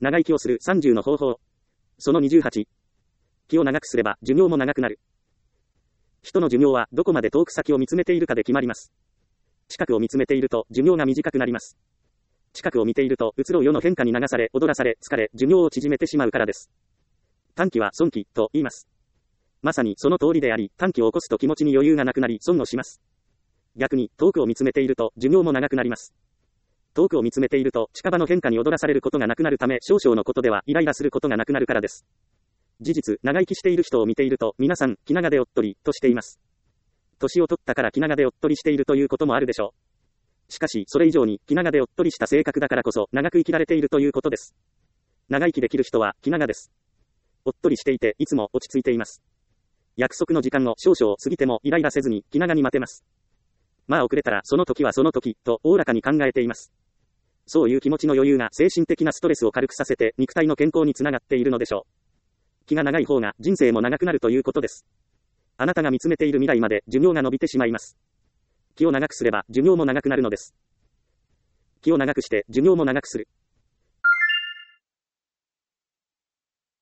長生きをする30の方法。その28。気を長くすれば寿命も長くなる。人の寿命はどこまで遠く先を見つめているかで決まります。近くを見つめていると寿命が短くなります。近くを見ていると移ろう世の変化に流され、踊らされ、疲れ、寿命を縮めてしまうからです。短期は損期と言います。まさにその通りであり、短期を起こすと気持ちに余裕がなくなり損をします。逆に遠くを見つめていると寿命も長くなります。遠くを見つめていると近場の変化に踊らされることがなくなるため、少々のことではイライラすることがなくなるからです。事実、長生きしている人を見ていると皆さん気長でおっとりとしています。年を取ったから気長でおっとりしているということもあるでしょう。しかしそれ以上に気長でおっとりした性格だからこそ長く生きられているということです。長生きできる人は気長です。おっとりしていていつも落ち着いています。約束の時間を少々過ぎてもイライラせずに気長に待てます。まあ遅れたらその時はその時とおおらかに考えています。そういう気持ちの余裕が精神的なストレスを軽くさせて肉体の健康につながっているのでしょう。気が長い方が人生も長くなるということです。あなたが見つめている未来まで寿命が伸びてしまいます。気を長くすれば寿命も長くなるのです。気を長くして寿命も長くする。